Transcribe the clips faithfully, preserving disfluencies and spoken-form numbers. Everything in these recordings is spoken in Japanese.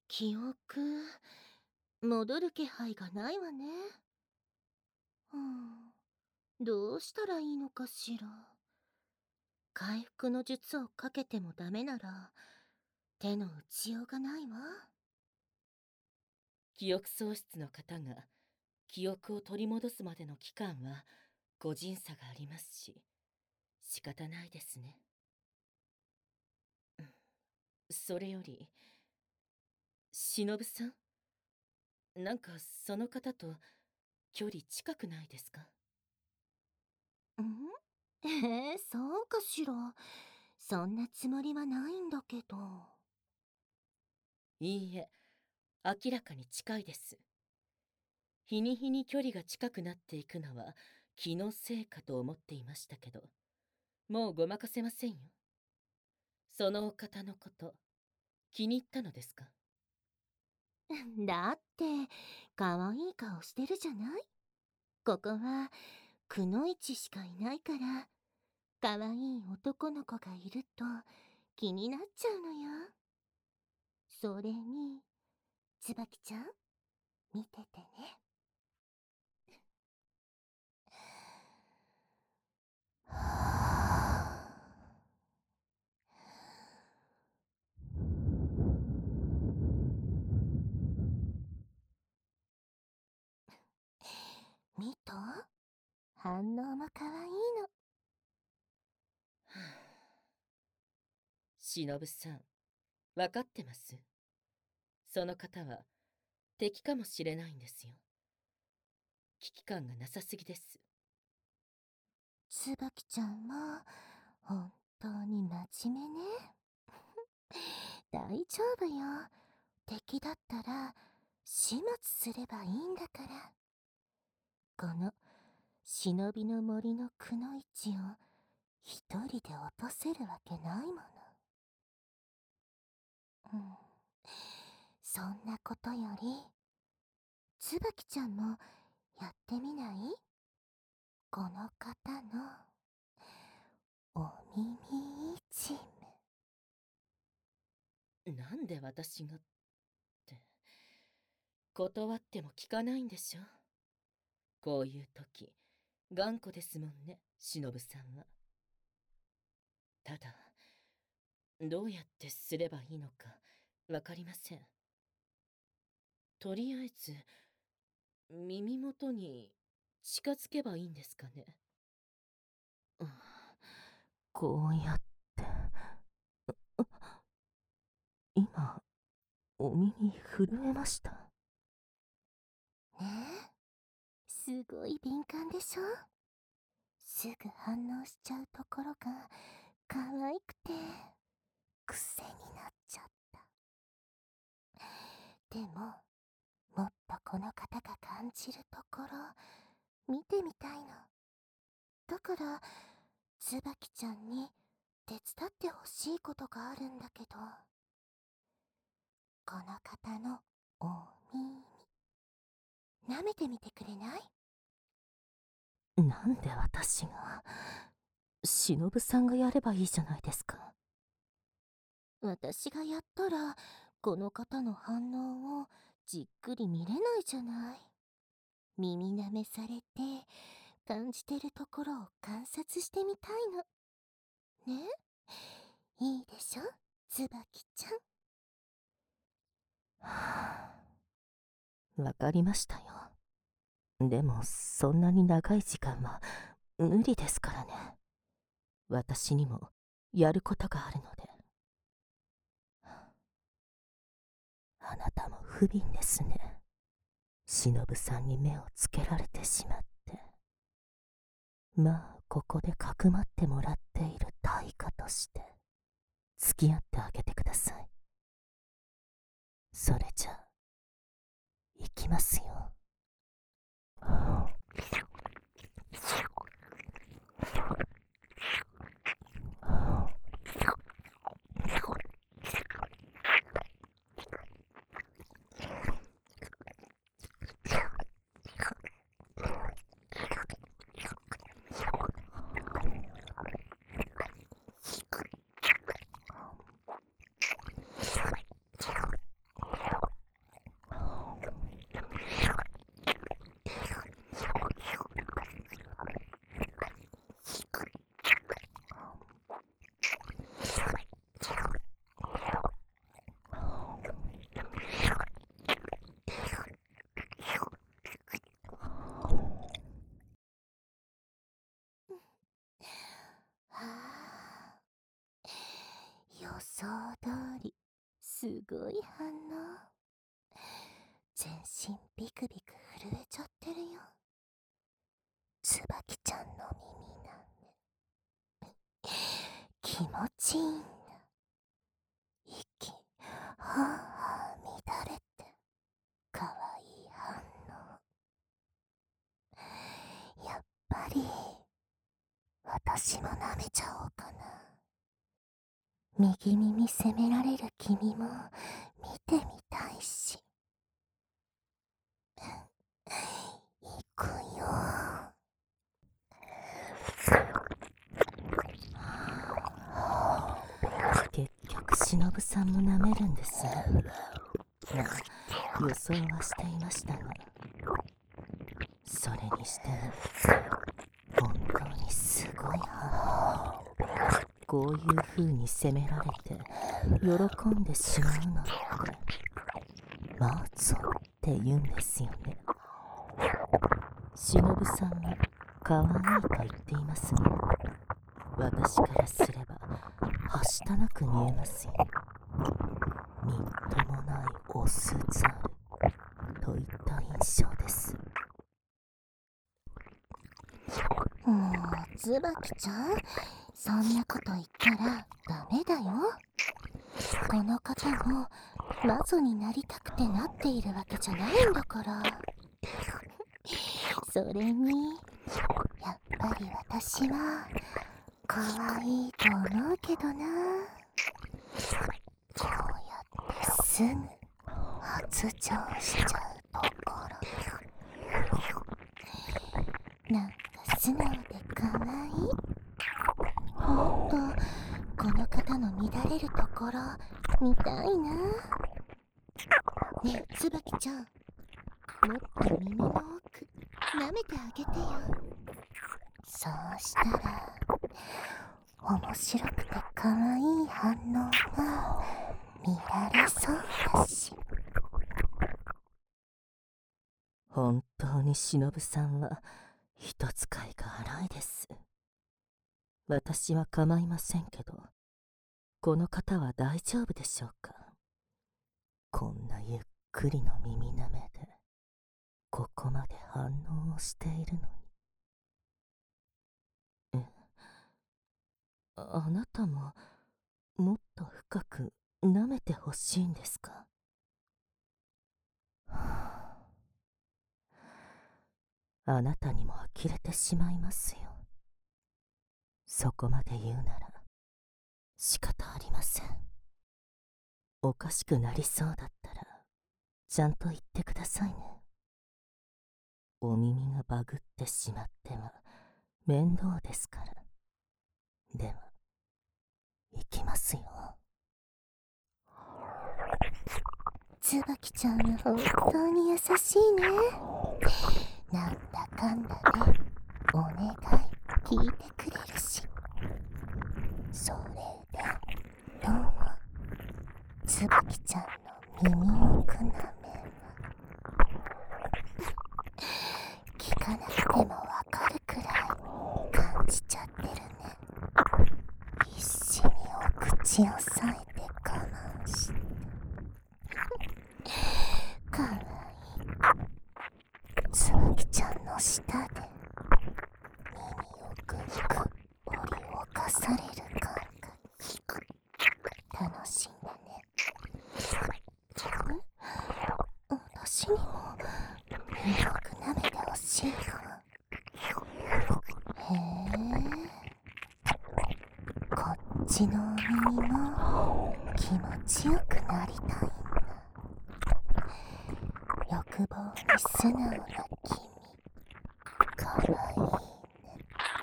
記憶、戻る気配がないわね。うん、どうしたらいいのかしら。回復の術をかけてもダメなら、手の打ちようがないわ。 記憶喪失の方が記憶を取り戻すまでの期間は個人差がありますし、仕方ないですね。うん、それより、忍さん、なんかその方と距離近くないですか？ んえー、そうかしら。そんなつもりはないんだけど。 いいえ、明らかに近いです。日に日に距離が近くなっていくのは気のせいかと思っていましたけど、もうごまかせませんよ。そのお方のこと、気に入ったのですか？ だって、可愛い顔してるじゃない。ここは、くのいちしかいないから、可愛い男の子がいると気になっちゃうのよ。それに、椿ちゃん、見ててね。見た？反応も可愛いの。 忍さん、わかってます？その方は敵かもしれないんですよ。危機感がなさすぎです。 椿ちゃんも、本当に真面目ね。大丈夫よ。敵だったら、始末すればいいんだから。この、忍びの森のくのいちを、一人で落とせるわけないもの。うん。そんなことより、椿ちゃんもやってみない？この方のお耳いじめ。なんで私がって、断っても聞かないんでしょ。こういう時、頑固ですもんね、忍さんは。ただ、どうやってすればいいのかわかりません。とりあえず、耳元に近づけばいいんですかね。 うん、こうやって。今、お耳震えました。ねえ、すごい敏感でしょ？すぐ反応しちゃうところが可愛くて癖になっちゃった。でも、もっとこの方が感じるところ見てみたいの。だから、椿ちゃんに手伝ってほしいことがあるんだけど、この方のお耳、舐めてみてくれない？なんで私が？忍さんがやればいいじゃないですか。私がやったら、この方の反応をじっくり見れないじゃない。耳舐めされて、感じてるところを観察してみたいの。ね？いいでしょ、椿ちゃん。はぁ、わかりましたよ。でも、そんなに長い時間は無理ですからね。私にもやることがあるので。あなたも不憫ですね。忍さんに目をつけられてしまって。まあ、ここでかくまってもらっている対価として、付き合ってあげてください。それじゃ、行きますよ。 ごい反応。全身ビクビク震えちゃってるよ。椿ちゃんの耳なんで気持ちいいんだ。息はあはあ乱れてかわいい反応。やっぱり私も舐めちゃおうかな。右耳責められる君も見てみたいし。行くよ。結局忍さんも舐めるんですね。予想はしていましたが、それにしても本当にすごい反応。こういう風に責められて喜んでしまうのってマーツォって言うんですよね。忍さんは可愛いと言っていますが、私からすればはしたなく見えますよ。みっともないオスザルといった印象です。もう椿ちゃん、そんなこと言ったらダメだよ。この方も魔女になりたくてなっているわけじゃないんだから。それにやっぱり私は可愛いと思うけどな。こうやってすぐ発情しちゃうところ、なんか素直で可愛い。ほんとこの方の乱れるところ見たいな。ねえ椿ちゃん、もっと耳の奥舐めてあげてよ。そうしたら面白くて可愛い反応が見られそうだし。本当に忍さんは人使いが荒いです。私は構いませんけど、この方は大丈夫でしょうか。こんなゆっくりの耳なめでここまで反応をしているのに。え、あなたももっと深く舐めてほしいんですか。あなたにも呆れてしまいますよ。そこまで言うなら仕方ありません。おかしくなりそうだったらちゃんと言ってくださいね。お耳がバグってしまっては面倒ですから。では行きますよ。椿ちゃんは本当に優しいね。なんだかんだでお願い聞いてくれるし。それでどうも椿ちゃんの耳奥なめは聞かなくてもわかるくらい感じちゃってるね。必死にお口をさえて我慢してかわいい椿ちゃんの舌で耳をぐっぐ掘り動かされる感覚楽しんだね。私にもよく舐めてほしいよ。へえ、こっちのお耳も気持ちよくなりたいんだ。欲望に素直な君、かわいいね。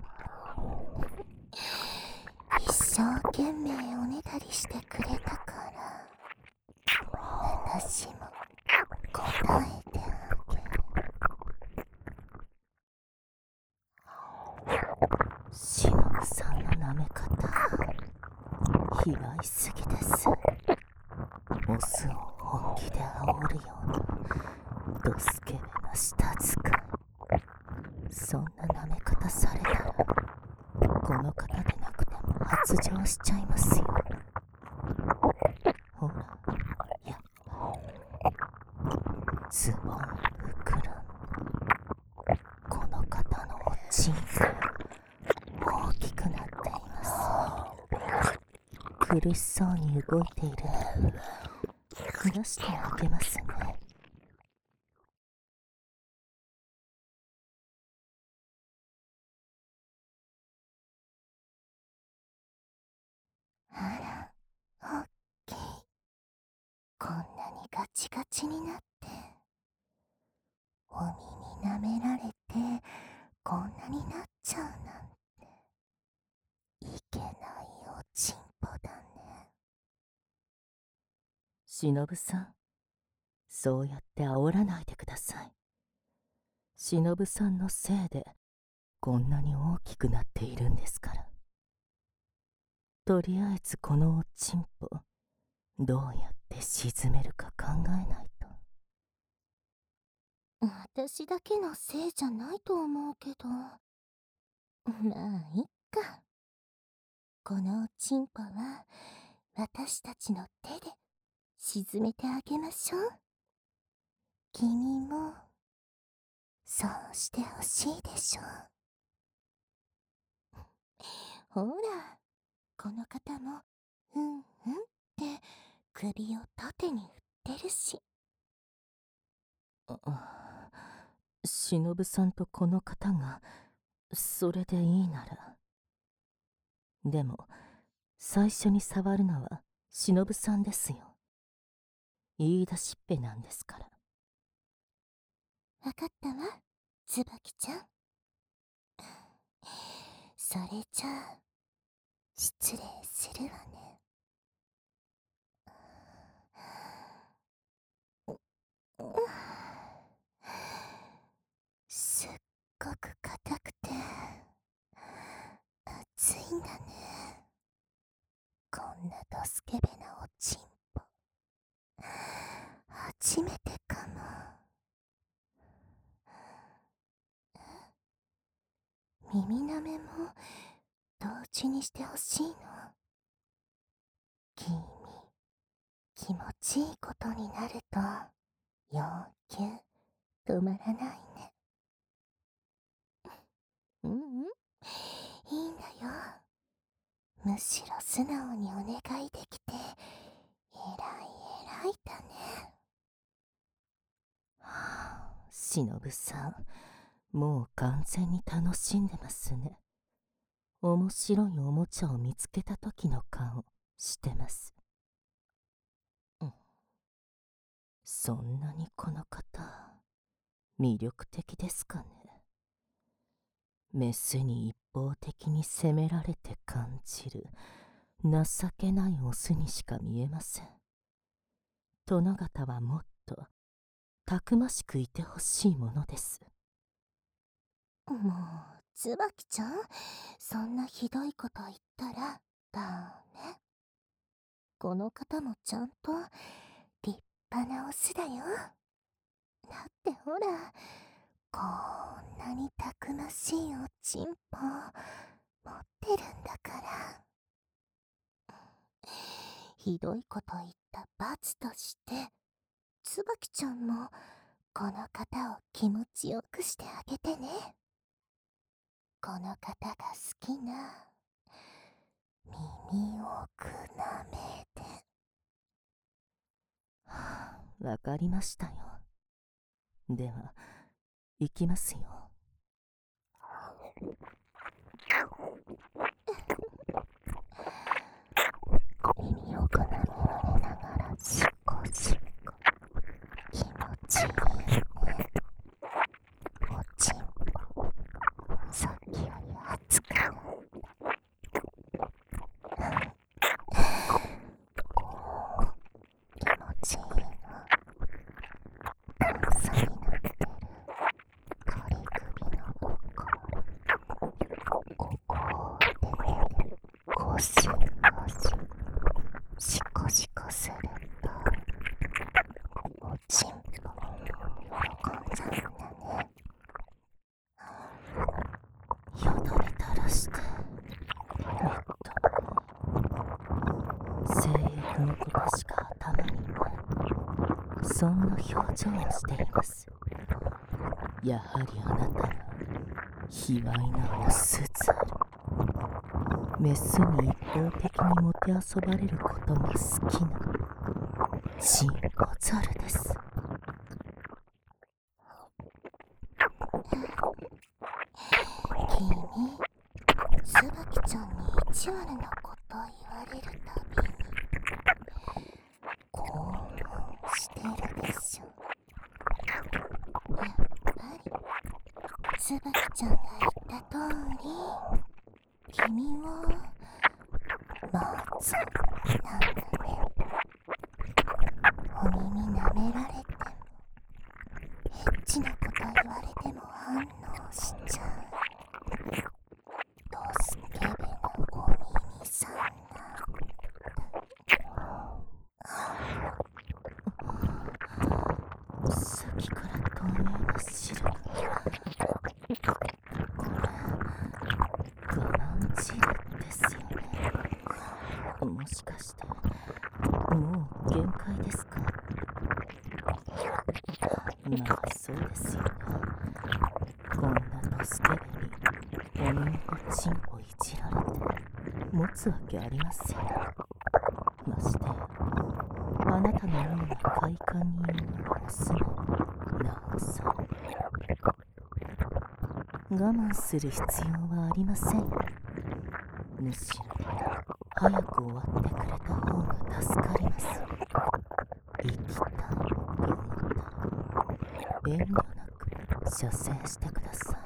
一生懸命おねだりしてくれたから私も答えてあげる。忍さんの舐め方卑猥すぎです。オスを本気で煽るようなドスケベな舌使い。そんな舐め方されたらこの方でなくても発情しちゃいますよ。ほらズボン膨らむ。この方のおちんこ大きくなっています。苦しそうに動いているのに離してあげますね。あら、おっきい。こんなにガチガチになって、お耳舐められてこんなになっちゃうなんて、いけないおちんぽだね。しのぶさん、そうやって煽らないでください。しのぶさんのせいでこんなに大きくなっているんですから。とりあえずこのおちんぽ、どうやって沈めるか考えないと。私だけのせいじゃないと思うけど。まあ、いっか。このおちんぽは私たちの手で沈めてあげましょう。君もそうしてほしいでしょう。ほら、この方もうんうんって首を縦に振ってるし。あ、しのぶさんとこの方がそれでいいなら。でも最初に触るのはしのぶさんですよ。言い出しっぺなんですから。わかったわ、つばきちゃん。それじゃあ失礼するわね。すっごく硬くて熱いんだね。こんなドスケベなおちんぽ初めてかも。耳なめも同時にしてほしいの。君、気持ちいいことになると要求止まらないね。うんうん、いいんだよ。むしろ素直にお願いできて、えらいえらいだね。はあ、しのぶさん、もう完全に楽しんでますね。面白いおもちゃを見つけた時の顔してます。うん、そんなにこの方、魅力的ですかね。メスに一方的に責められて感じる情けないオスにしか見えません。殿方はもっとたくましくいてほしいものです。もう、つばきちゃん、そんなひどいこと言ったらダメ。この方もちゃんと立派なオスだよ。だってほら、こんなにたくましいおちんぽ持ってるんだから。ひどいこと言った罰として、つばきちゃんもこの方を気持ちよくしてあげてね。この方が好きな耳をくなめて。はあ、わかりましたよ。では行きますよ。耳をくなめられながらしこしこ気持ちいいね。おちんぽさっきより熱くなった。気持ちいいの。段差になってる仮首のところそんな表情をしています。やはりあなたは卑猥なオスザル。メスに一方的にもてあそばれることが好きなチンポザルです。 君、ツバキちゃんに意地悪なこと言われるたびに興奮してるでしょ。やっぱりツバキちゃんが言った通り君はマゾなんだね。お耳舐められてもエッチなこと言われても反応しちゃうドスケベなお耳さんなんだ。さっきから透明な汁が。これ我慢汁ですよね。もしかしてもう限界ですか？まあそうですよね。こんなドスケベにお耳とチンをいじられて持つわけありません。ましてやあなたのような快感に弱いオスならなおさら。我慢する必要はありませんよ。むしろ早く終わってくれた方が助かります。行きたいと思ったら遠慮なく射精してください。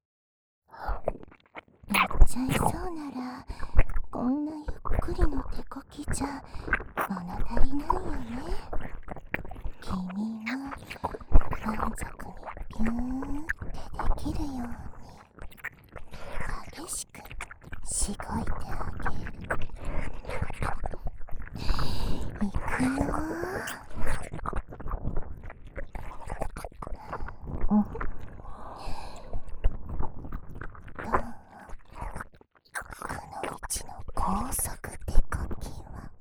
やっちゃいそうならこんなゆっくりの手こきじゃ物足りないよね。君が満足にピューンってできるように激しくしごいてあげる。いくよー。うん。くのいちの高速手こきは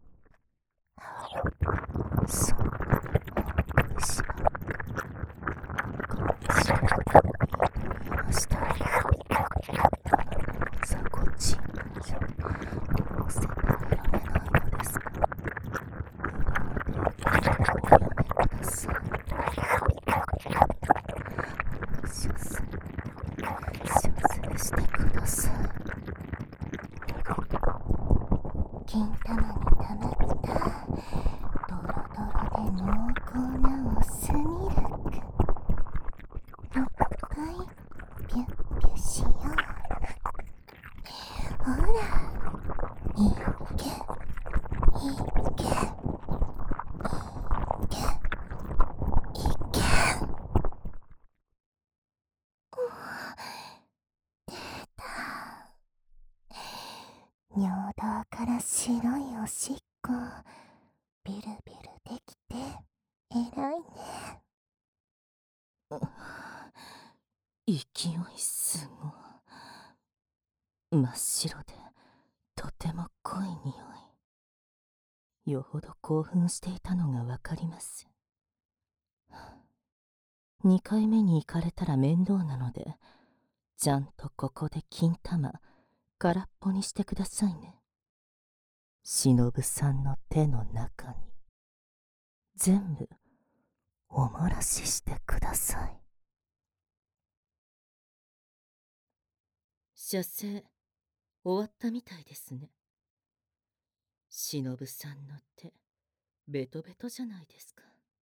そんなに大きくしばらくこしらく見えました。卵の雑魚チンポよ。どうせ耐えられないのですか？無駄な抵抗をおやめください。射精射精してください。金玉に溜まったドロドロで濃厚なオスミルクいっぱいピュッピュしよう。ほらいっけいっけいっけいっけ。出た。尿道から白いおしっこビルビルできてえらいね。 勢いすごい。真っ白でとても濃い匂い。よほど興奮していたのがわかります。にかいめに行かれたら面倒なので、ちゃんとここで金玉空っぽにしてくださいね。忍さんの手の中に全部おもらししてください。射精終わったみたいですね。忍さんの手ベトベトじゃないですか。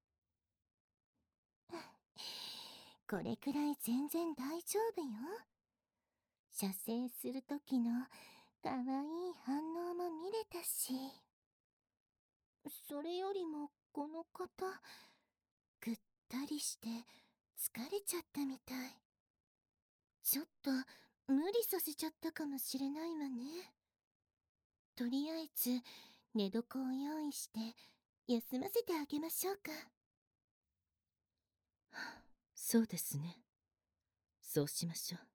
これくらい全然大丈夫よ。射精する時のかわいい反応も見れたし。それよりもこの方ぐったりして疲れちゃったみたい。ちょっと無理させちゃったかもしれないわね。とりあえず寝床を用意して休ませてあげましょうか。 そうですね。そうしましょう。